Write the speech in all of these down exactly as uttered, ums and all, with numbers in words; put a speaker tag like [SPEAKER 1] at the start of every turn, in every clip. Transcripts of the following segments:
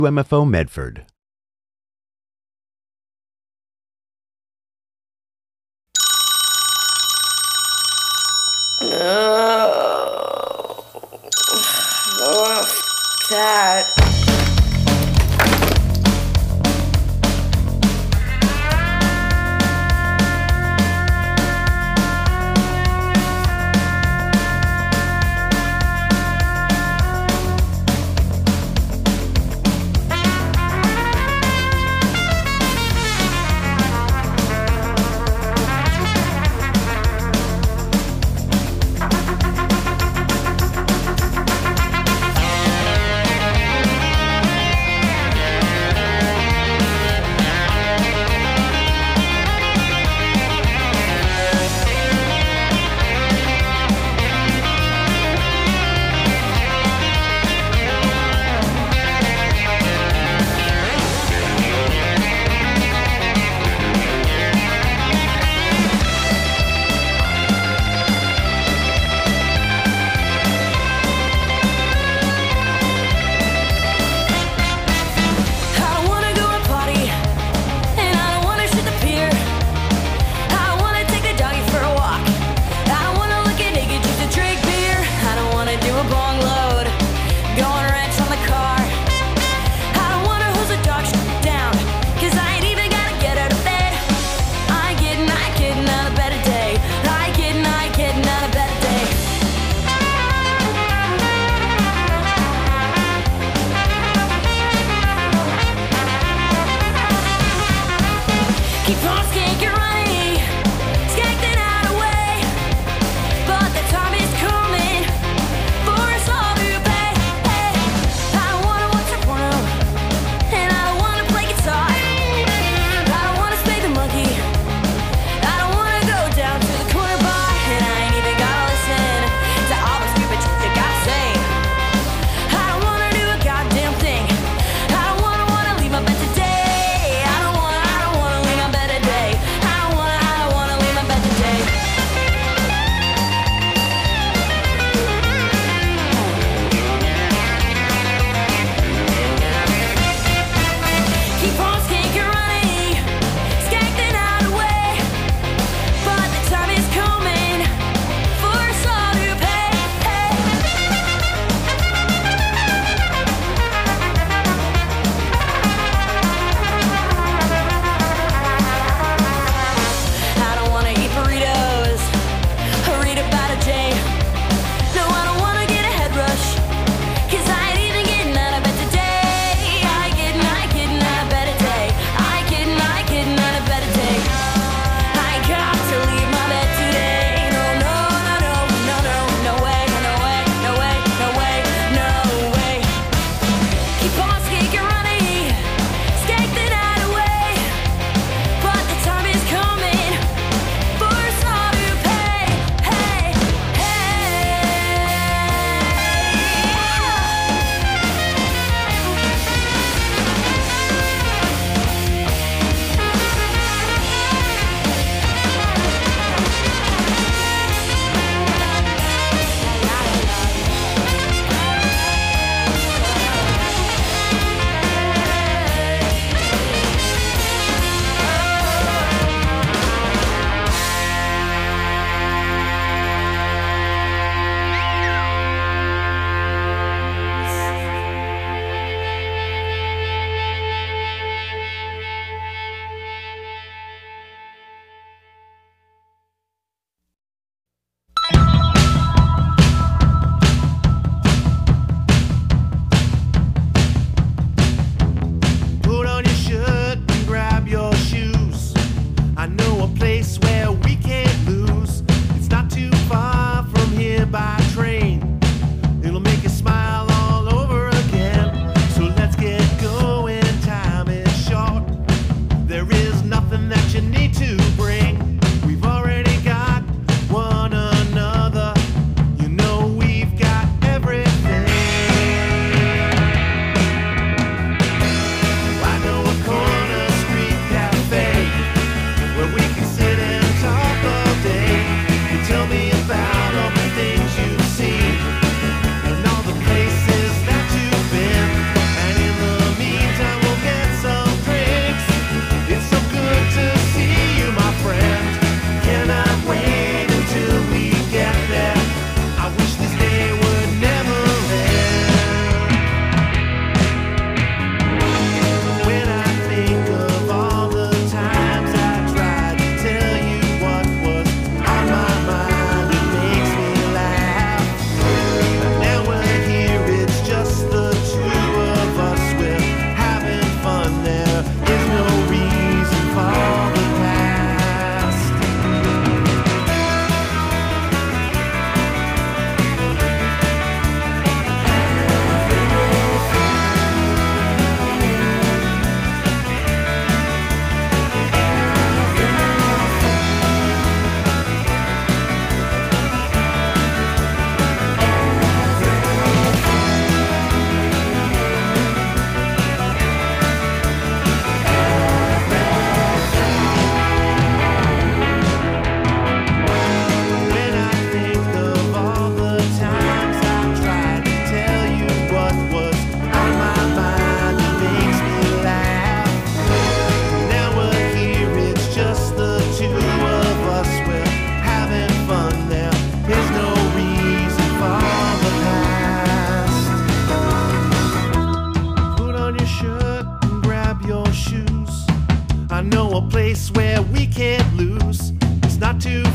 [SPEAKER 1] M F O Medford.
[SPEAKER 2] Oh, oh, that.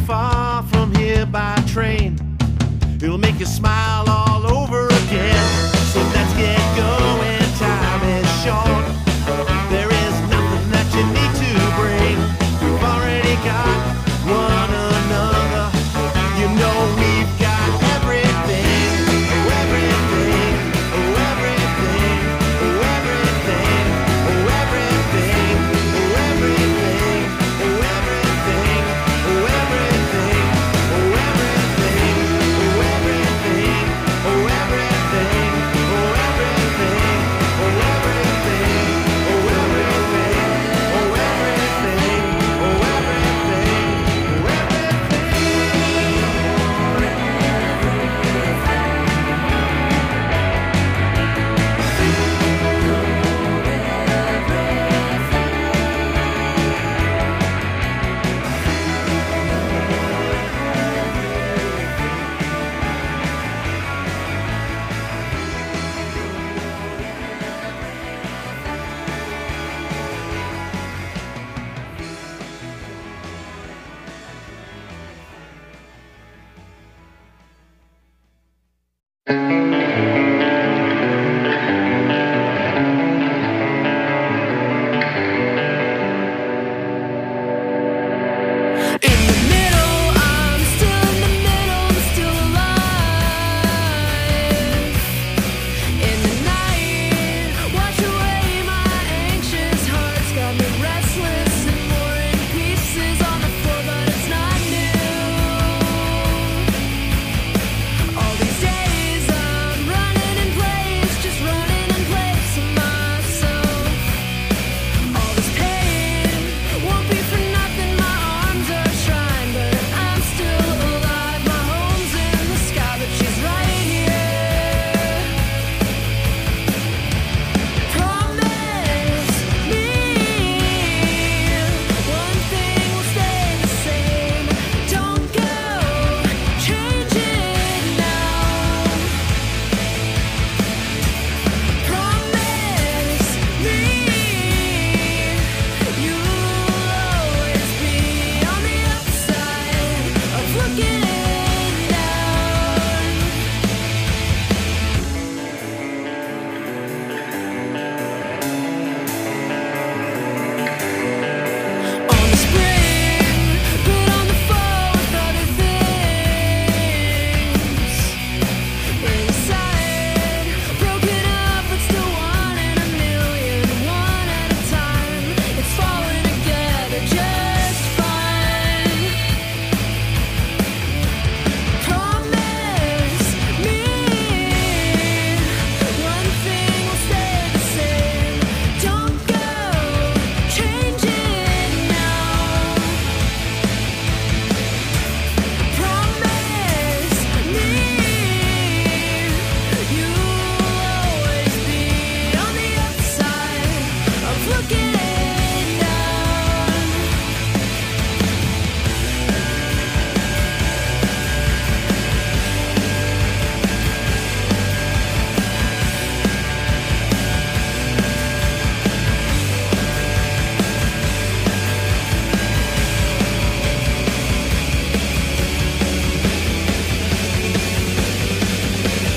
[SPEAKER 1] far from here by train. It'll make you smile all over again. So let's get going, time is short. There is nothing that you need to bring. We've already got one another. You know we've got everything, oh everything, oh everything, oh everything, oh everything, oh everything, oh everything, oh everything, oh everything, oh everything, oh everything, oh everything, oh everything, oh everything, oh everything, oh everything, oh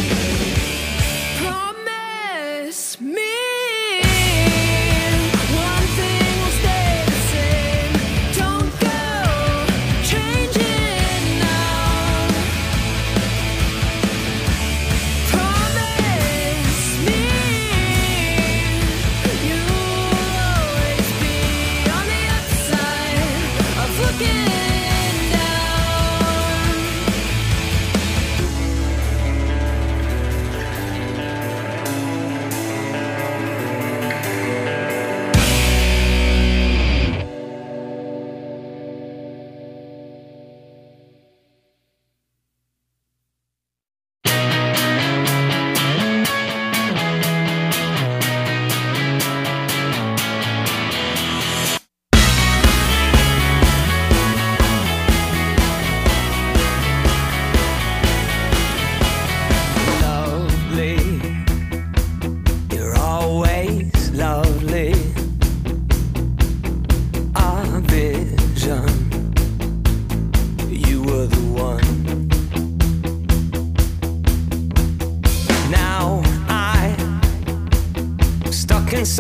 [SPEAKER 3] One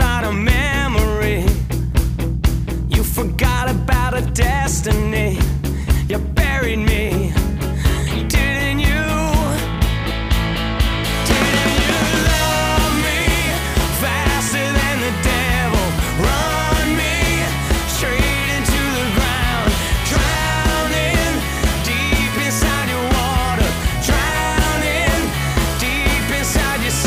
[SPEAKER 3] not a memory. You forgot about a destiny. You buried me, didn't you? Didn't you love me faster than the devil? Run me straight into the ground, drowning deep inside your water, drowning deep inside your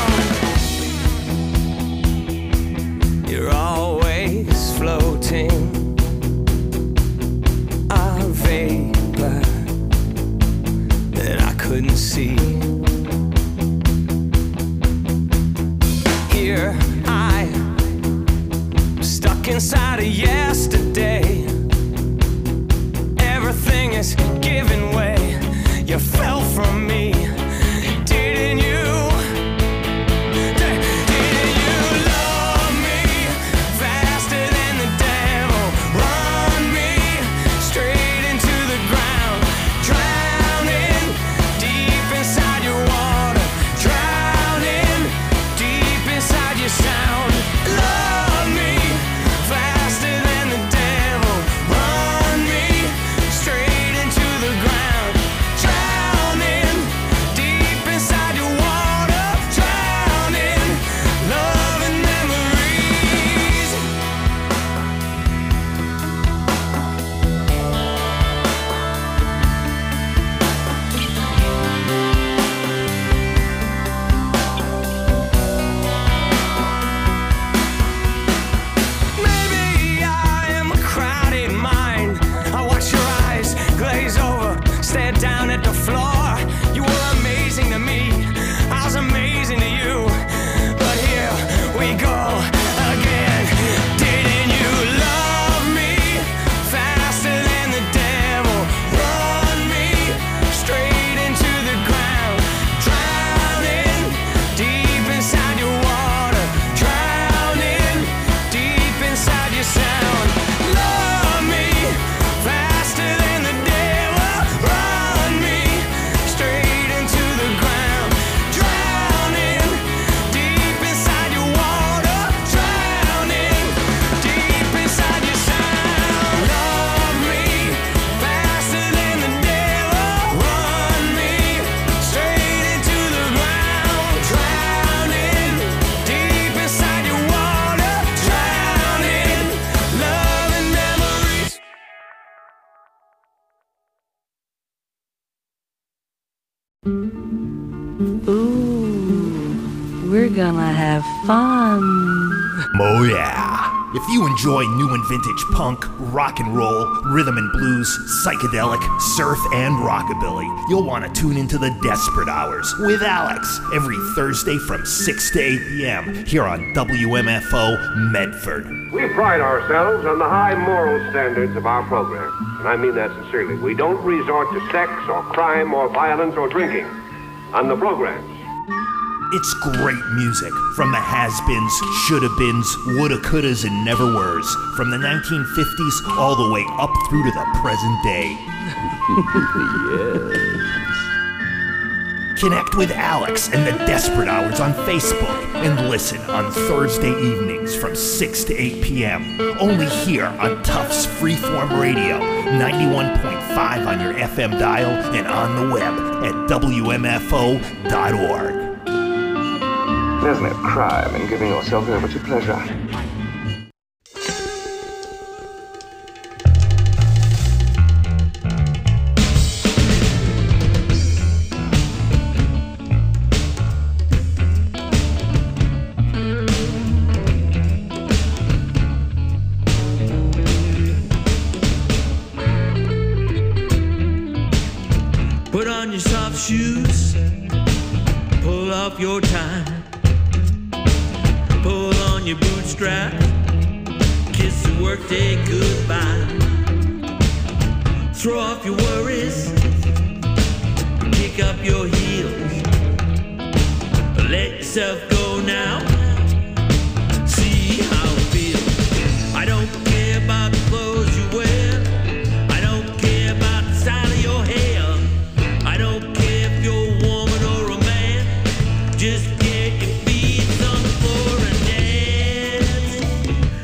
[SPEAKER 3] sound. You're always floating, couldn't see. Here I stuck inside of yesterday. Everything is giving way. You fell from me, didn't you? Didn't you love me faster than the devil? Run me straight into the ground, drowning deep inside your water, drowning deep inside your sound. Love me faster than the devil. Run me straight into the ground, drowning deep inside your water, drowning love and memories. Maybe I am a crowded mind. I watch your eyes glaze over, stare down at the floor. You were amazing to me, I was amazing to you. But here we go again. Didn't you love me faster than the devil? Run me straight into the ground, drowning deep inside your water, drowning deep inside your sound. Love me faster than the devil. Run me straight into the ground, drowning deep inside your water, drowning deep inside your sound. Love me faster than the devil. Run me straight into the ground, drowning deep inside your water, drowning love and memories.
[SPEAKER 2] Ooh, we're gonna have fun.
[SPEAKER 4] Oh yeah. If you enjoy new and vintage punk, rock and roll, rhythm and blues, psychedelic, surf, and rockabilly, you'll want to tune into the Desperate Hours with Alex every Thursday from six to eight p.m. here on W M F O Medford.
[SPEAKER 5] We pride ourselves on the high moral standards of our program, and I mean that sincerely. We don't resort to sex or crime or violence or drinking on the programs.
[SPEAKER 4] It's great music from the has-beens, shoulda-beens, woulda, couldas, and never-weres, from the nineteen fifties all the way up through to the present day. Yes. Connect with Alex and the Desperate Hours on Facebook and listen on Thursday evenings from six to eight p.m. only here on Tufts Freeform Radio, ninety-one point five on your F M dial and on the web at W M F O dot org.
[SPEAKER 6] There's no crime in giving yourself over to pleasure.
[SPEAKER 7] Put on your soft shoes, pull off your tie. Pull on your bootstrap, kiss the workday goodbye. Throw off your worries, kick up your heels. Let yourself go now, see how it feels. I don't care about the clothes you wear, I don't care about the style of your hair. I don't care if you're a woman or a man, just get your feet on the floor and dance.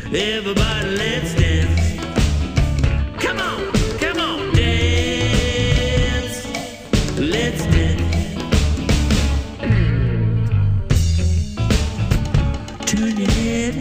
[SPEAKER 7] Everybody, let's dance. Come on, come on, dance. Let's dance. Turn your head,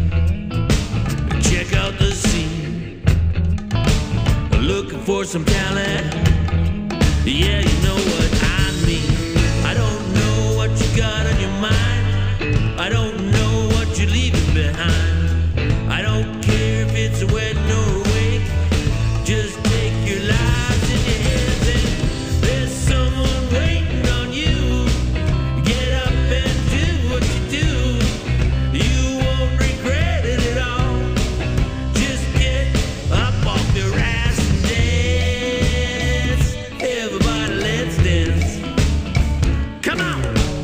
[SPEAKER 7] check out the scene. Looking for some talent. Yeah, you know what I mean. I don't know what you got on your mind. I don't know what you're leaving behind. I don't care if it's a wedding or a wake. Just take your lives in your hands and there's someone waiting on you. Get up and do what you do. You won't regret it at all. Just get up off your ass and dance. Everybody, let's dance. Come on.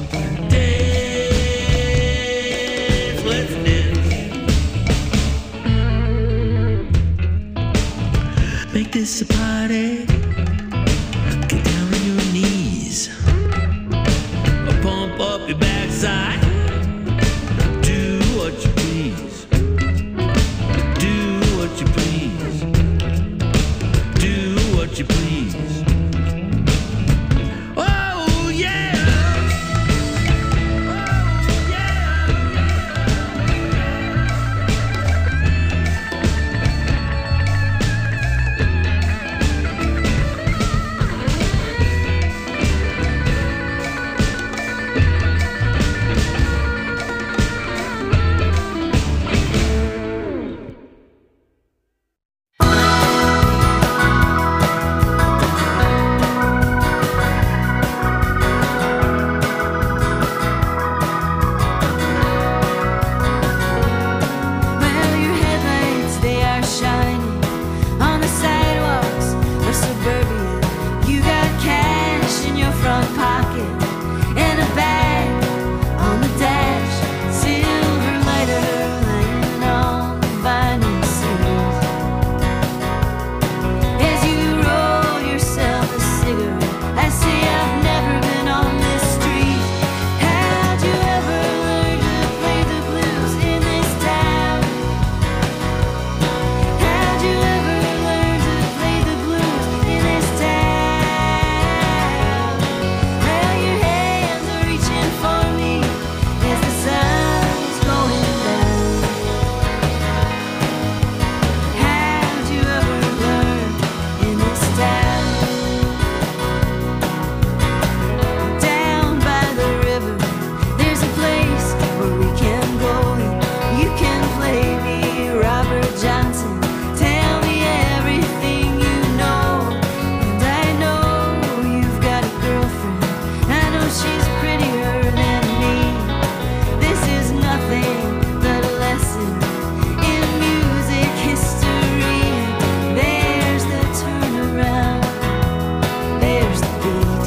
[SPEAKER 7] Dance. Let's dance. Make this a party. Get down on your knees. Pump up your backside. Do what you please. Do what you please. Do what you please. Oh yeah. Oh yeah.
[SPEAKER 8] Well, your headlights, they are shining on the sidewalks of suburbia. You got cash in your front pocket and a bag on the dash. Silver lighter lighting on the vinyl seals. As you roll yourself a cigarette, I say I've never been on this street. How'd you ever learn to play the blues in this town? How'd you ever learn to play the blues in this town? Well, your hands are reaching for me as the sun's going down. How'd you ever learn in this town? Down by the river, there's a place where we can go. You can play me Robert Johnson. Tell me everything you know. And I know you've got a girlfriend. I know she's prettier than me. This is nothing but a lesson in music history. There's the turnaround. There's the beat.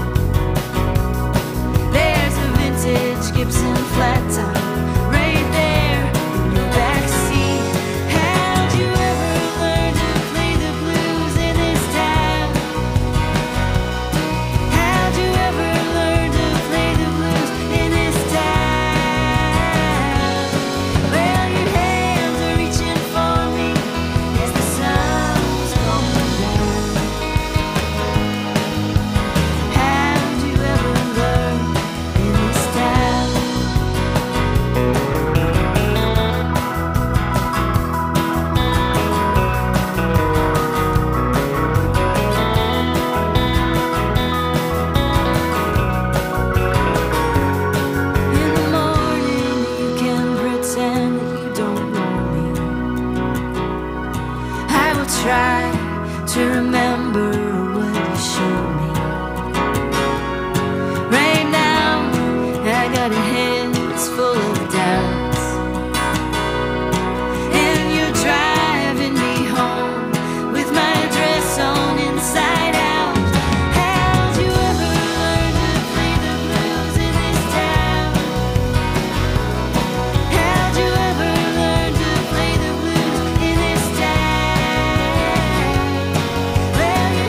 [SPEAKER 8] There's a vintage Gibson flat top right there in your back seat. How'd you ever learn to play the blues in this town? How'd you ever learn to play the blues in this town? Well, your hands are reaching for me as the sun's going down. How'd you ever learn in this town? In the morning, you can pretend that you don't know me. I will try to remember what you showed me. Right now, I got a head that's full of doubts. And you're driving me home with my dress on inside out. How'd you ever learn to play the blues in this town? How'd you ever learn to play the blues in this town? Well, your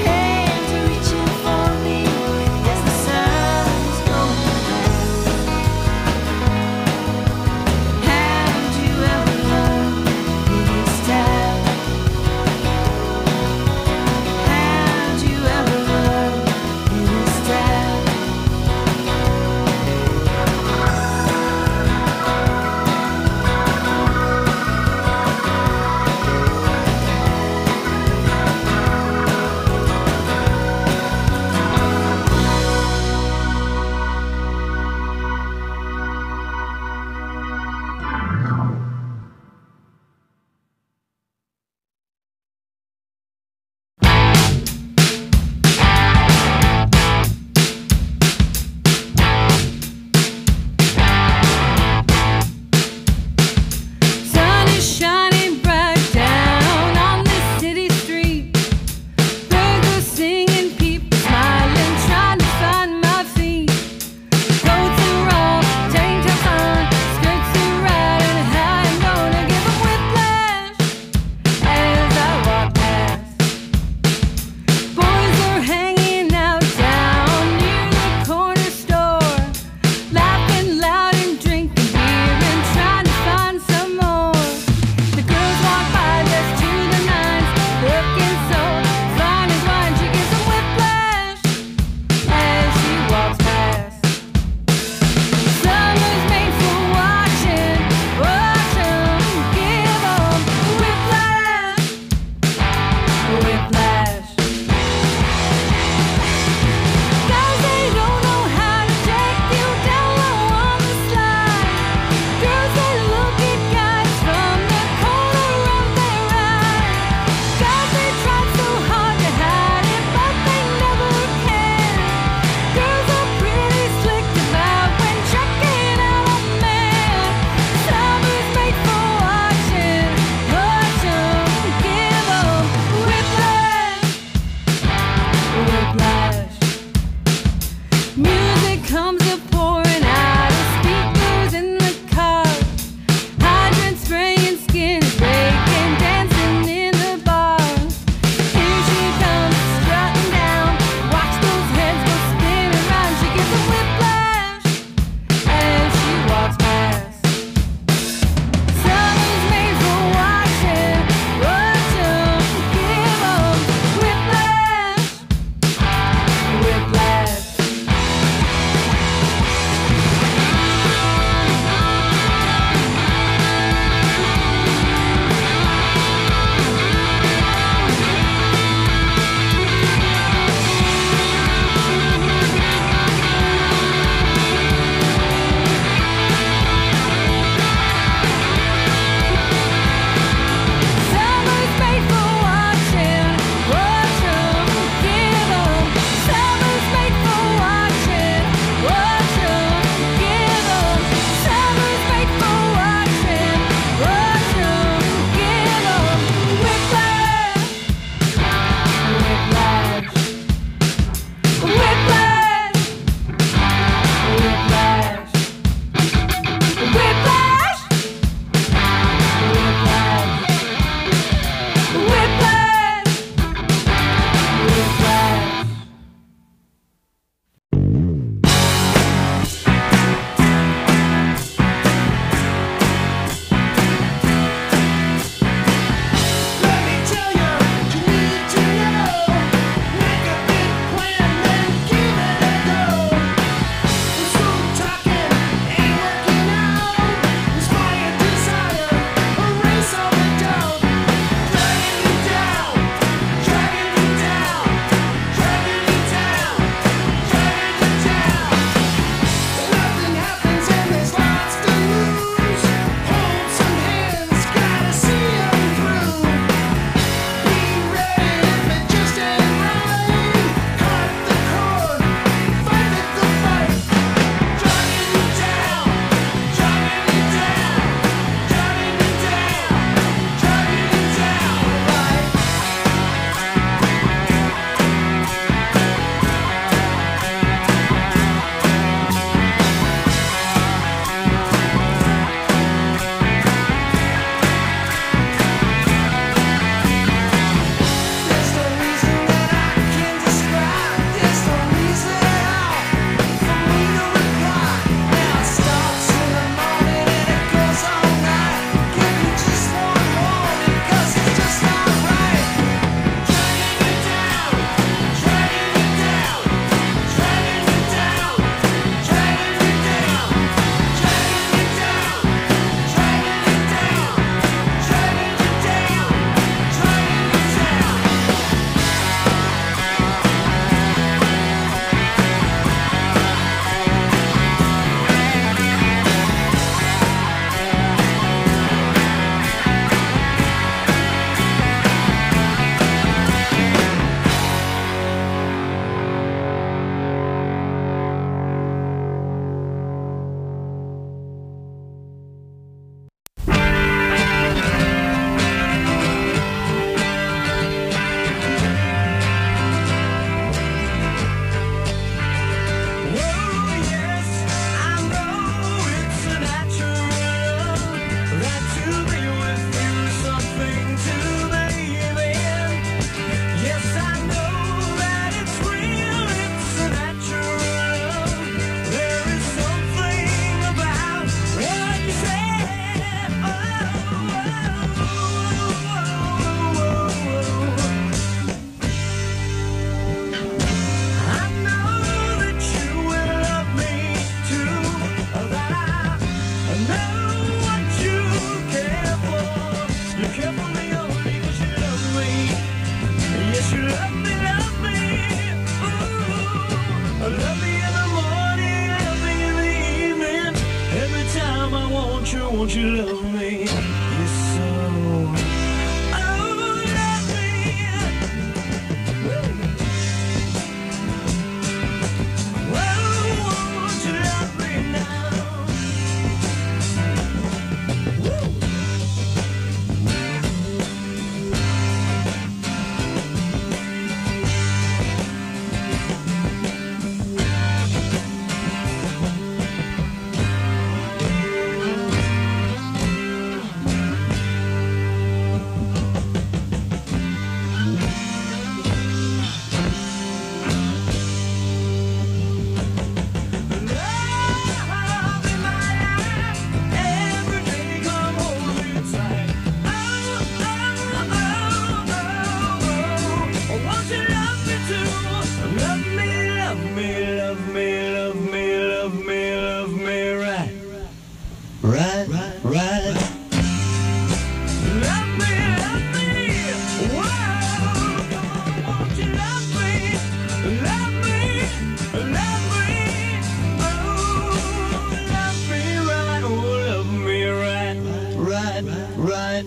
[SPEAKER 3] right.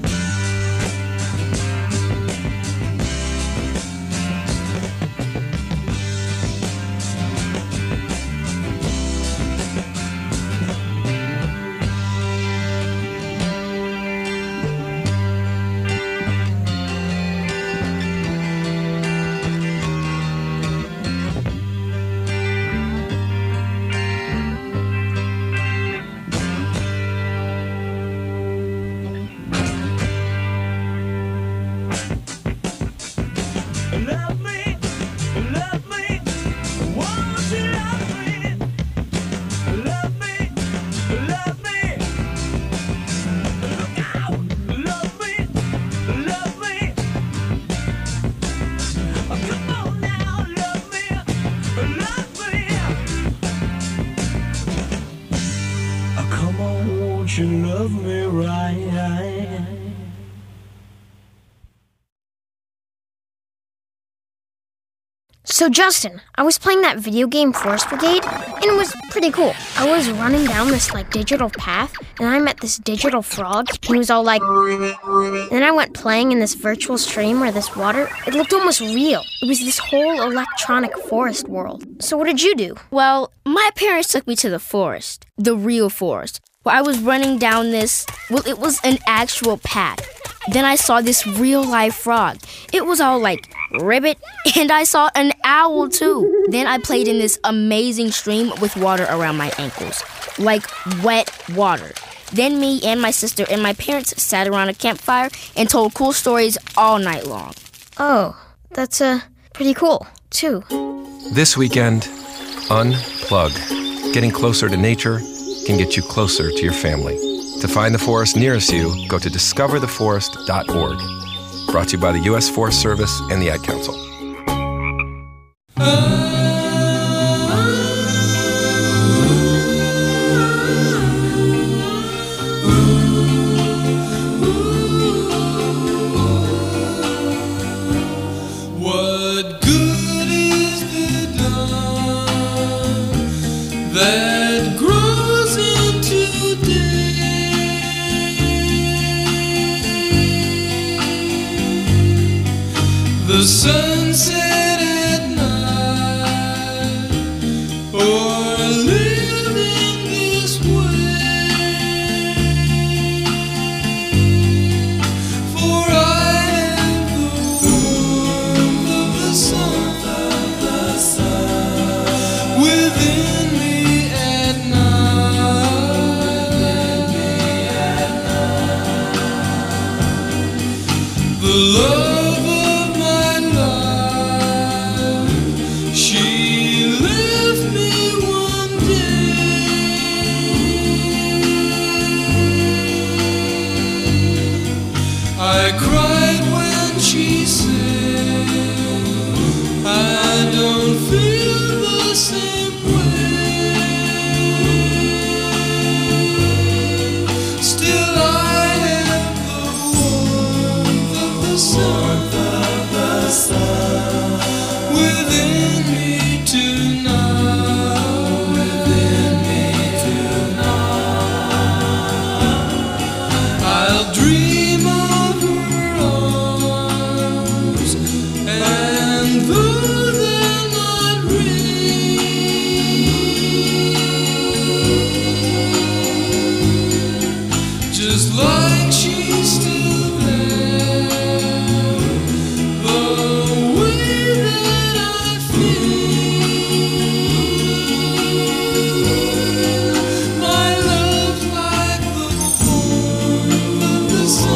[SPEAKER 3] Love me, love me, won't you love me? Love me, love me. Look out, love me, love me. Oh, come on now, love me, love me. Oh, come on, won't you love me right?
[SPEAKER 9] So Justin, I was playing that video game Forest Brigade, and it was pretty cool. I was running down this like digital path, and I met this digital frog, and he was all like... And then I went playing in this virtual stream where this water, it looked almost real. It was this whole electronic forest world. So what did you do?
[SPEAKER 10] Well, my parents took me to the forest, the real forest, where I was running down this, well, it was an actual path. Then I saw this real-life frog. It was all like, ribbit, and I saw an owl too. Then I played in this amazing stream with water around my ankles, like wet water. Then me and my sister and my parents sat around a campfire and told cool stories all night long.
[SPEAKER 9] Oh, that's uh, pretty cool, too.
[SPEAKER 11] This weekend, unplug. Getting closer to nature can get you closer to your family. To find the forest nearest you, go to discover the forest dot org. Brought to you by the U S Forest Service and the Ad Council.
[SPEAKER 3] What good is the dawn that grows into day? The sunset at night, or living this way. For I have the warmth of the sun, the sun within me at night. Within me at night. The love I cried when she said, I don't feel the same way. Still I have the warmth of the sun, of the sun within me tonight. Within me tonight. I'll dream of just like she's still there, the way that I feel, my love like the warmth of the sun.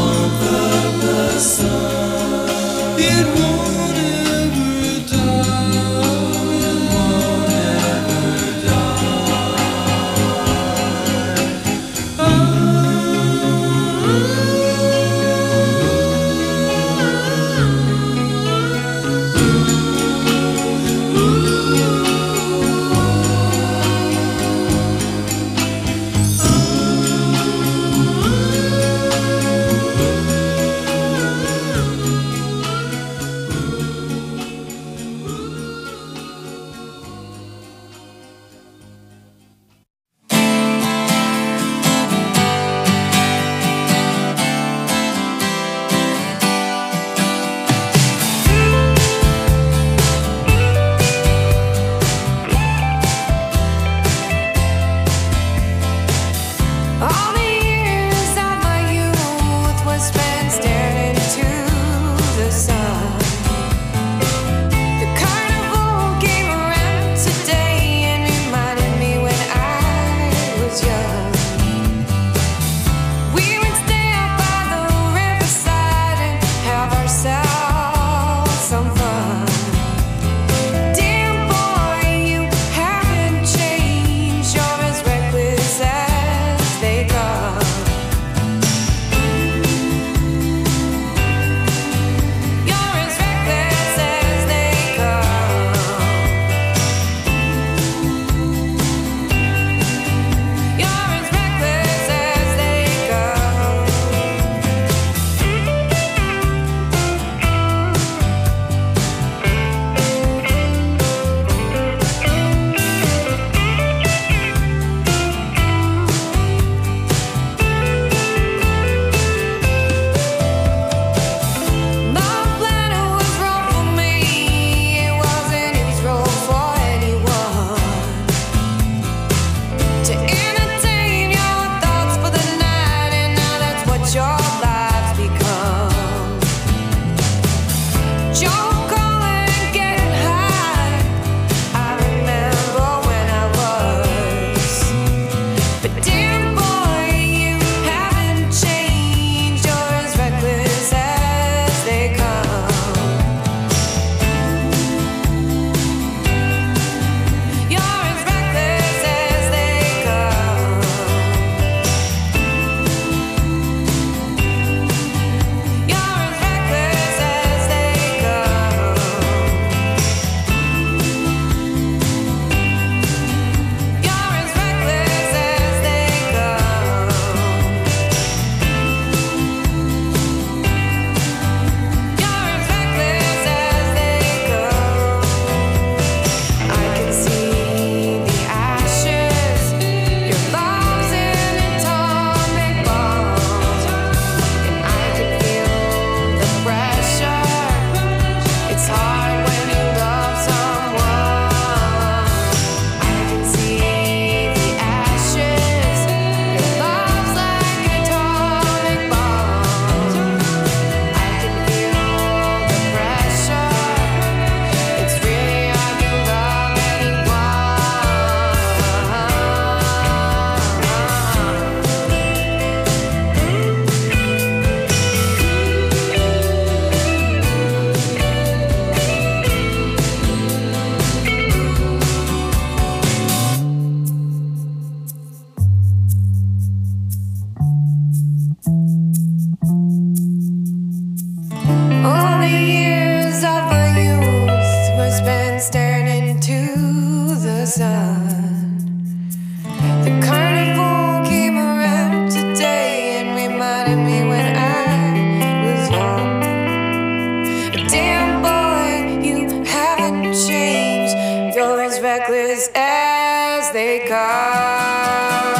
[SPEAKER 12] inside me when I was young. Damn boy, you haven't changed. You're as reckless as they come.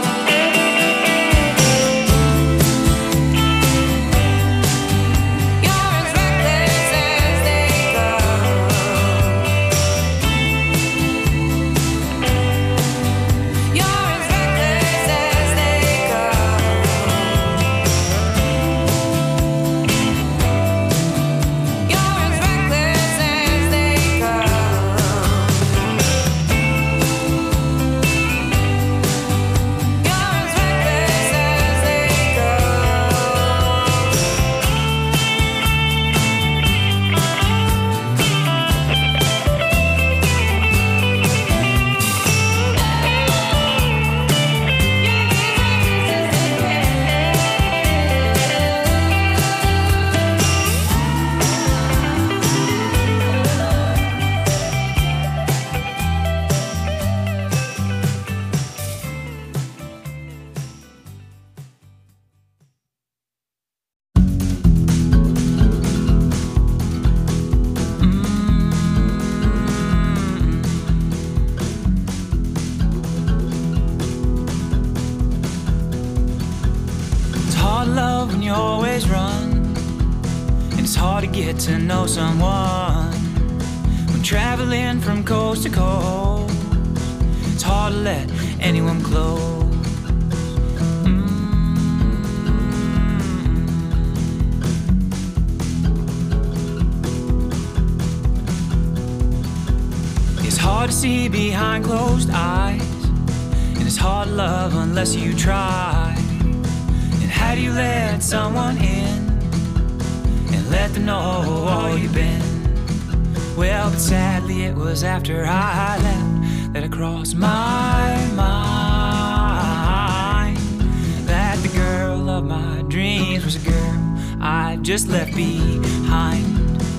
[SPEAKER 12] You're as reckless as they come. You're as reckless as they come. You're as reckless as they come. You're as reckless as they
[SPEAKER 13] It's hard love when you always run, and it's hard to get to know someone when traveling from coast to coast. It's hard to let anyone close. It's hard to see behind closed eyes, and it's hard to love unless you try. And how do you let someone in and let them know all you've been? Well, but sadly it was after I left that it crossed my mind that the girl of my dreams was a girl I just left behind.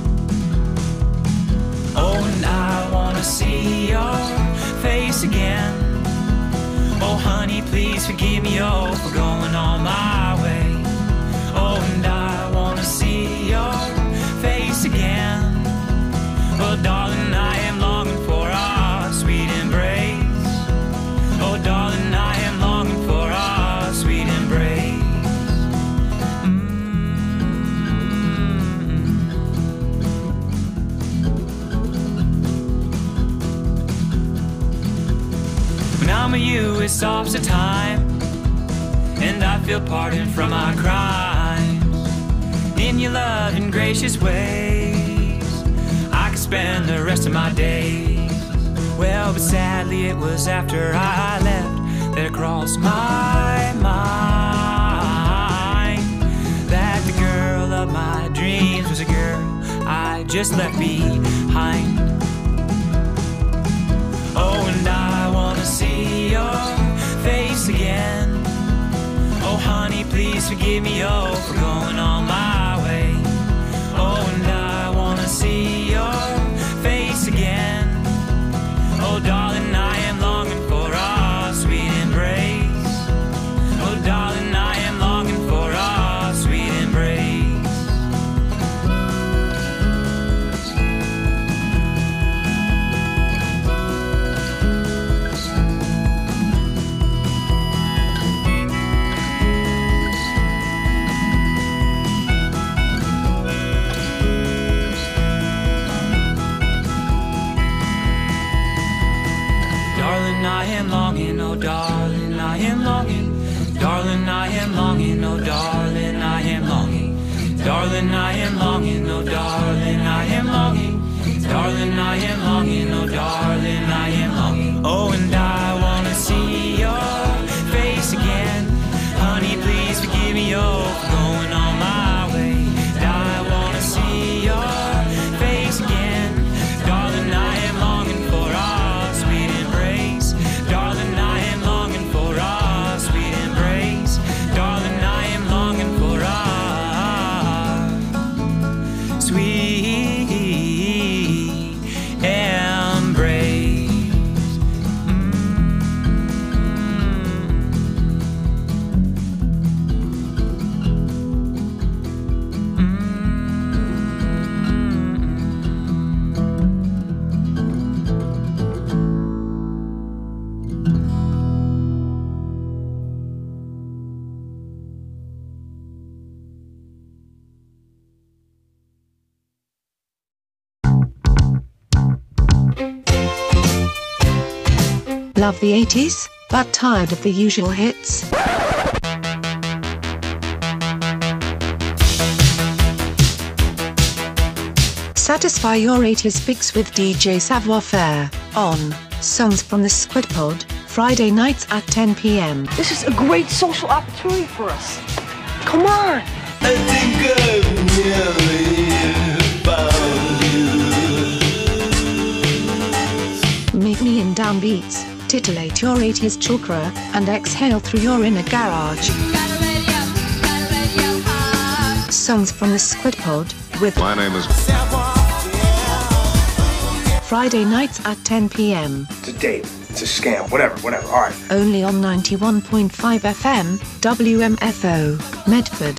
[SPEAKER 13] Oh, and I wanna see your face again. Oh, honey, please forgive me, oh, for going on my way. Oh, and I wanna see your face again. Oh, darling, I am longing for our sweet embrace. Oh, darling, I am longing for our sweet embrace. When I'm with you, it stops the time, and I feel pardon from my crimes. In your loving, gracious ways, I could spend the rest of my days. Well, but sadly it was after I left that it crossed my mind that the girl of my dreams was a girl I just left behind. Oh, and I wanna see your face again. Oh, honey, please forgive me, oh, for going on my way. Oh, and I wanna see your face again. Oh, darling, I am longing for our sweet embrace. Oh, darling, I am longing for our sweet embrace. Darling, I am longing, oh darling, I am longing. Darling, I am longing, oh darling, I am longing. Darling, I am longing, oh darling, I am longing. Darling, I am longing, oh darling, I am longing. Oh, and I wanna see your face again. Honey, please forgive me, oh, for going on my way. I wanna see your face again. Darling, I am longing for our sweet embrace. Darling, I am longing for our sweet embrace. Darling, I am longing for our sweet embrace. Mm.
[SPEAKER 14] Love the eighties, but tired of the usual hits? Satisfy your eighties fix with D J Savoir Faire on Songs from the Squid Pod, Friday nights at ten p m.
[SPEAKER 15] This is a great social opportunity for us. Come on!
[SPEAKER 16] I think I've nearly found you.
[SPEAKER 14] Meet me in downbeats, titillate your eighties chakra, and exhale through your inner garage. Songs from the Squid Pod with
[SPEAKER 17] My name is
[SPEAKER 14] Friday nights at ten p m.
[SPEAKER 18] It's a date. It's a scam. Whatever, whatever. All right.
[SPEAKER 14] Only on ninety-one point five F M, W M F O, Medford.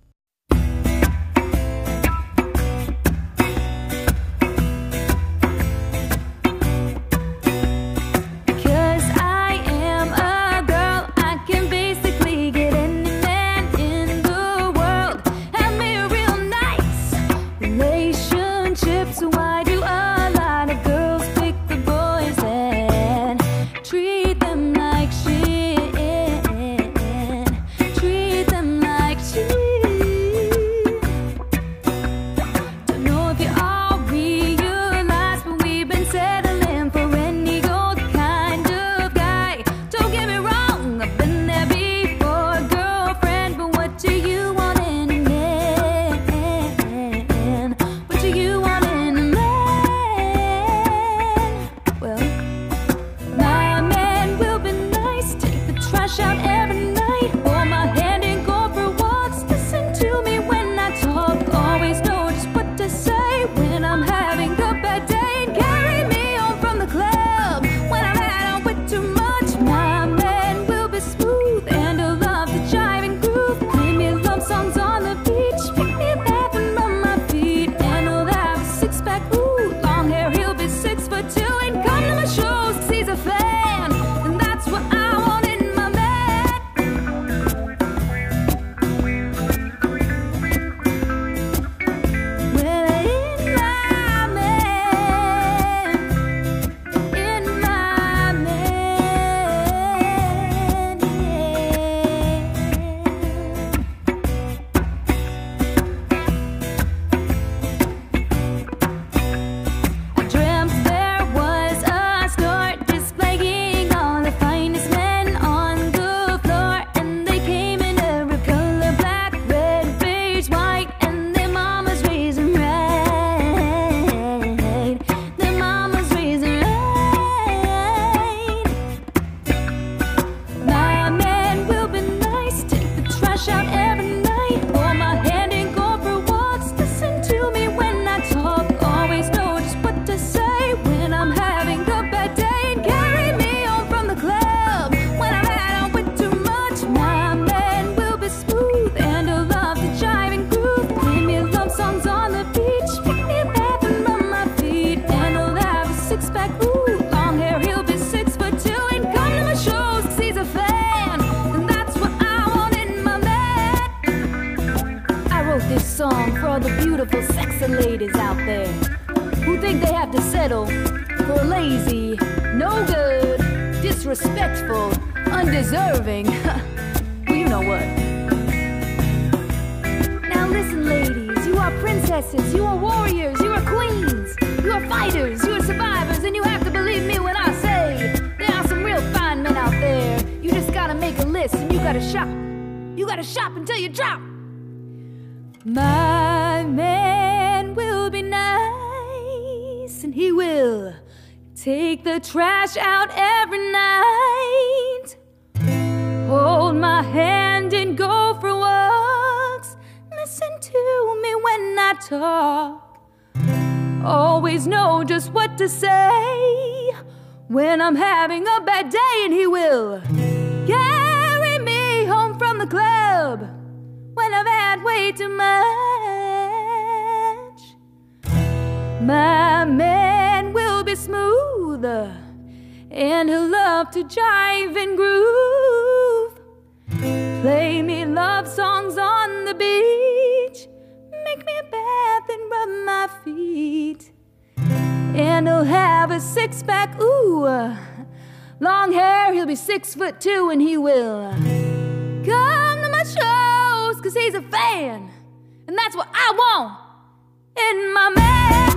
[SPEAKER 8] Cause I am a girl, I can basically get any man in the world. Have me real nice relationships. Why do a lot of girls pick the boys and treat them like shit? Treat them like shit. Don't know if you all realize, but we've been settling for any old kind of guy. Don't get me wrong, I've been there before, girlfriend, but what do you want in a man? What do you want in a man? Well, my man will be nice, take the trash out every night, hold my hand and go for walks, listen to me when I talk, always know just what to say when I'm having a bad day, and carry me home from the club when I've had on with too much. My man will be smooth and he'll love to jive and groove, play me love songs on the beach, pick me up and rub my feet, and he'll have a six pack, ooh, long hair, he'll be six foot two, and come to my shows 'cause he's a fan, and that's what I want in my man. Well, in my man, in my man, I dreamt there was a store displaying all the finest men on the floor, and they came in every color, black, red, beige, white, and their mamas raising right. Their mamas raising right. My man will be nice, take the trash out every night, hold my hand and go for walks, listen to me when I talk, always know just what to say when I'm having a bad day, and carry me home from the club when I've had on with too much. My man will be smooth and he'll love to jive and groove, play me love songs on the beach, pick me up and rub my feet, and he'll have a six pack, ooh, long hair, he'll be six foot two, and come to my shows 'cause he's a fan, and that's what I want in my man. I wrote this song for all the beautiful sexy ladies out there who think they have to settle for a lazy, no good, disrespectful, undeserving. Well, you know what. Now listen, ladies, you are princesses, you are warriors, you are queens, you are fighters, you are survivors, and you have to believe me when I say there are some real fine men out there. You just gotta make a list and you gotta shop. You gotta shop until you drop. My man will be nice, and he will take the trash out every night, hold my hand and go for walks, listen to me when I talk, always know just what to say when I'm having a bad day, and he will carry me home from the club when I've had way too much. My man will be smooth and he'll love to jive and groove, play me love songs on the beach, make me a bath and rub my feet, and he'll
[SPEAKER 17] he'll have a six pack. Ooh, uh, long hair, he'll be six foot two, and he will come to my shows, cause he's a fan, and that's what I want in my man.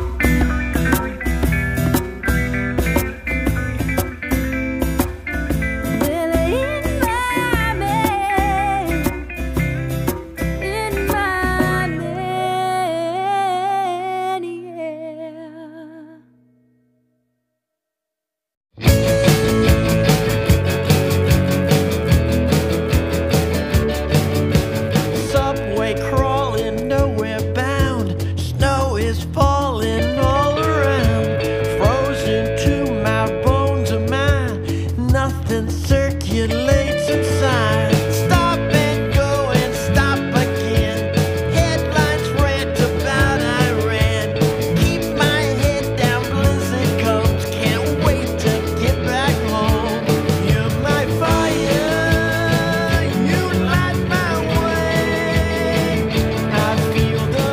[SPEAKER 1] Subway crawling, nowhere bound. Snow is falling all around. Frozen to my bones of mine. Nothing circulates inside. Stop and go and stop again. Headlines rant about Iran. Keep my head down, blizzard comes. Can't wait to get back home. You're my fire. You light my way. I feel the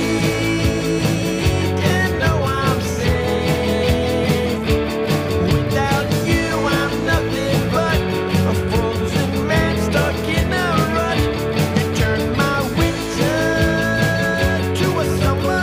[SPEAKER 1] heat and know I'm safe. Without you, I'm nothing but a frozen man stuck in a rut. You turn my winter to a summer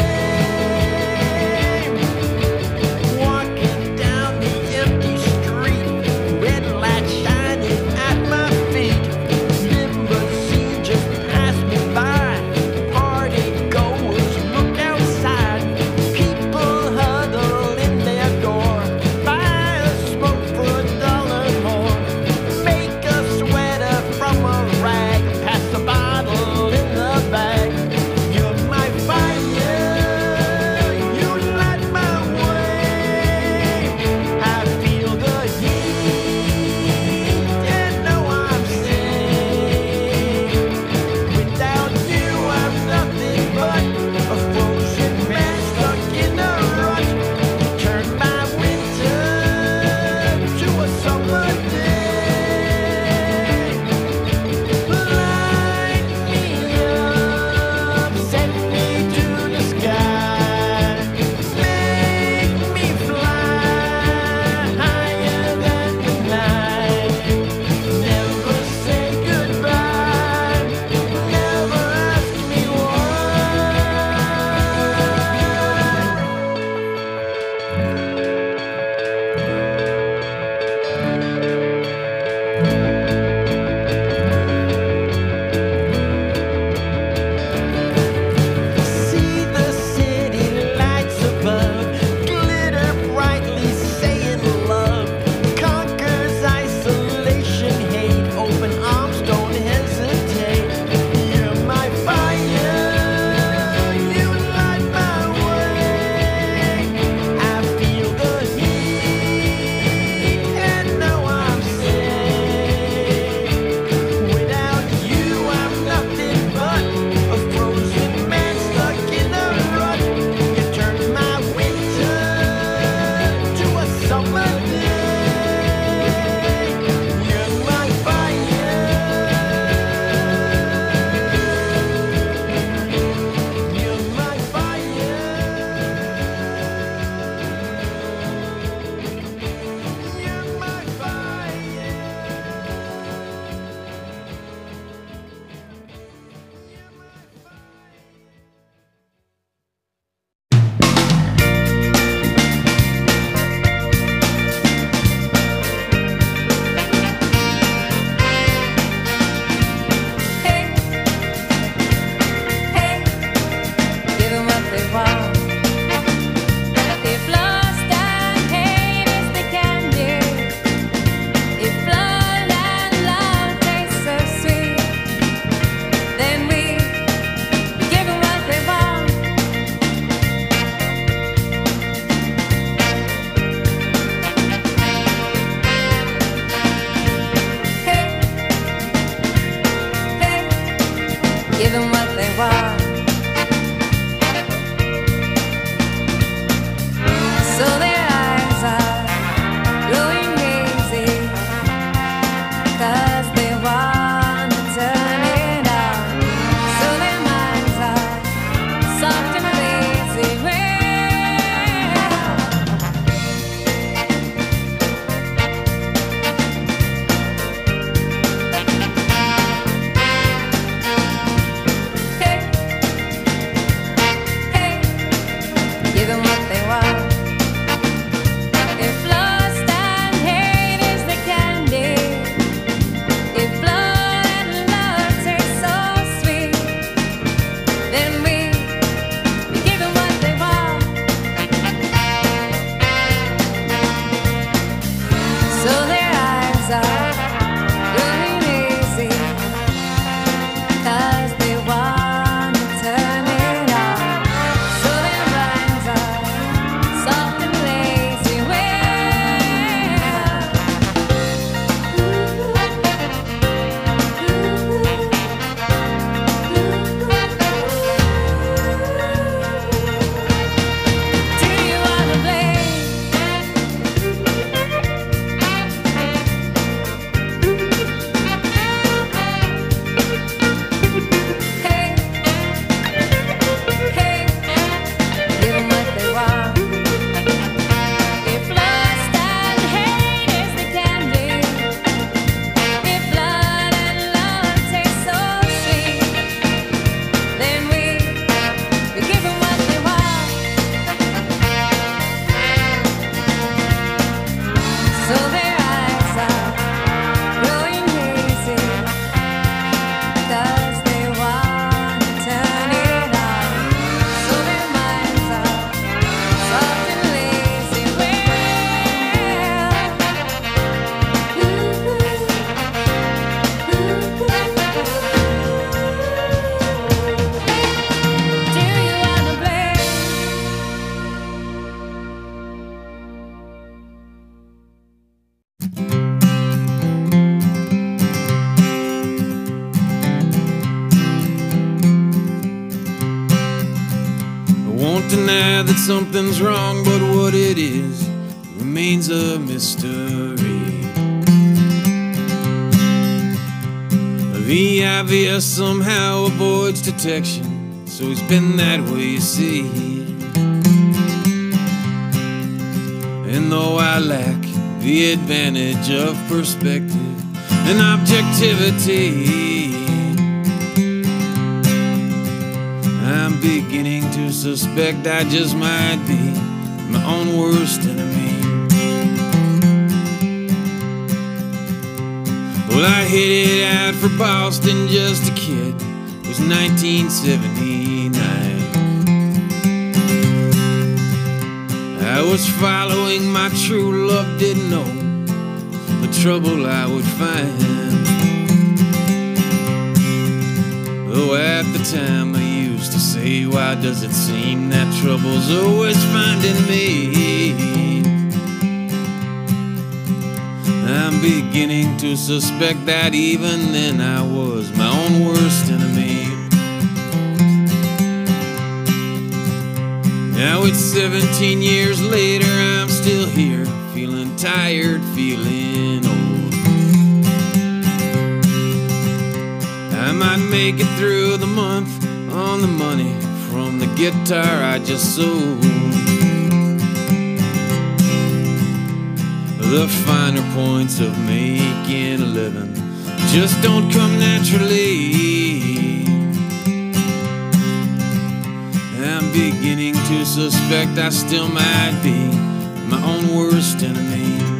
[SPEAKER 1] day. Walking down the empty street, red light shining at my feet. Limousine just passed me by. Party goers look outside. People huddle in their door. Buy a smoke for a dollar more. Make a sweater from a rag. Pass the bottle in the bag. You're my fire. You light my way. I feel the heat and know I'm safe. Without you, I'm nothing but a frozen man stuck in a rut. You turn my winter to a summer day. Light me up, set me to the sky. Make me fly higher than the night. Never say goodbye. Never ask me why. See the city lights above, glitter brightly, saying love conquers isolation, hate. Open arms, don't hesitate. You're my fire. You light my way. I feel the heat and know I'm safe. Without you, I'm nothing but a frozen man stuck in a rut. You turn my winter to a summer day. You're my fire. You're my fire. You're my fire.
[SPEAKER 12] Give 'em what they want. If lust and hate is the candy, if blood and love taste so sweet, then we give 'em what they want. Hey, hey, give 'em what they want. So their eyes are growing hazy, 'cause they want to turn it on. So their minds are soft and lazy. Well, then we, we give them what they want. So their eyes are growing lazy, 'cause they want to turn it on. So their minds are soft and lazy. Do you wanna play? Hey, hey, give 'em what they want. If lust and hate is the candy, if blood and love taste so sweet, then we we give 'em what they want. So their eyes are growing hazy, 'cause they want to turn it on. So their minds are soft and lazy. Do you wanna play?
[SPEAKER 19] I won't deny that something's wrong, but what it is remains a mystery. The obvious somehow avoids detection, so it's been that way, you see. And though I lack the advantage of perspective and objectivity, I'm beginning to suspect I just might be my own worst enemy. Well, I headed out for Boston just a kid. It was nineteen seventy-nine. I was following my true love, didn't know the trouble I would find. Though at the time I used to say, why does it seem that trouble's always finding me? I'm beginning to suspect that even then I was my own worst enemy. Now it's seventeen years later, I'm still here, feeling tired, feeling old. I might make it through the month on the money from the guitar I just sold. The finer points of making a living just don't come naturally. I'm beginning to suspect I still might be my own worst enemy.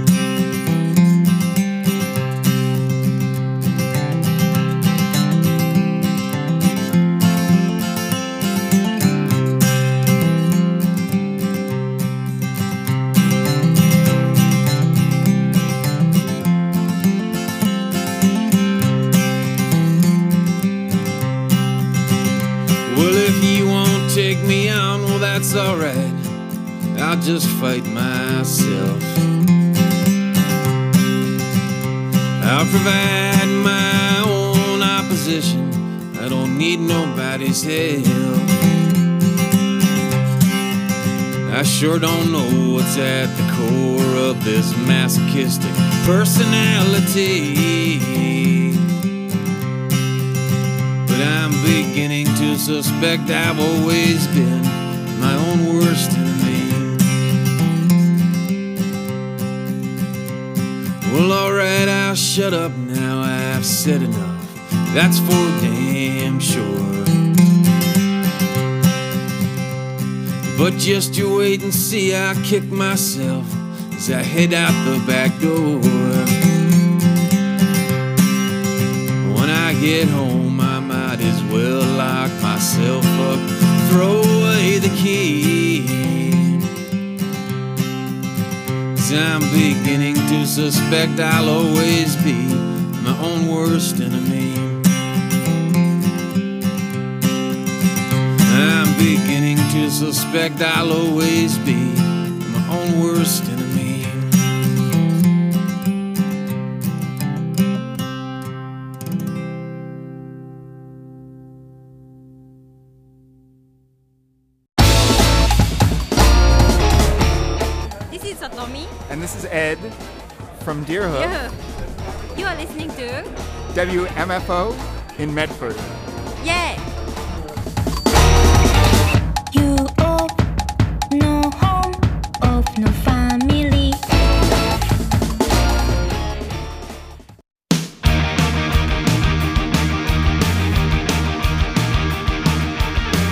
[SPEAKER 19] Take me on, well that's alright, I'll just fight myself. I'll provide my own opposition, I don't need nobody's help. I sure don't know what's at the core of this masochistic personality, but I'm beginning to suspect I've always been my own worst enemy. Well, alright, I'll shut up now, I've said enough, that's for damn sure. But just you wait and see, I'll kick myself as I head out the back door. When I get home, I might as well lock lock myself up, throw away the key. 'Cause I'm beginning to suspect I'll always be my own worst enemy. I'm beginning to suspect I'll always be my own worst enemy.
[SPEAKER 20] This is Satomi.
[SPEAKER 21] And this is Ed from Deerhook.
[SPEAKER 20] Yeah. You are listening to
[SPEAKER 21] W M F O in Medford.
[SPEAKER 20] Yeah.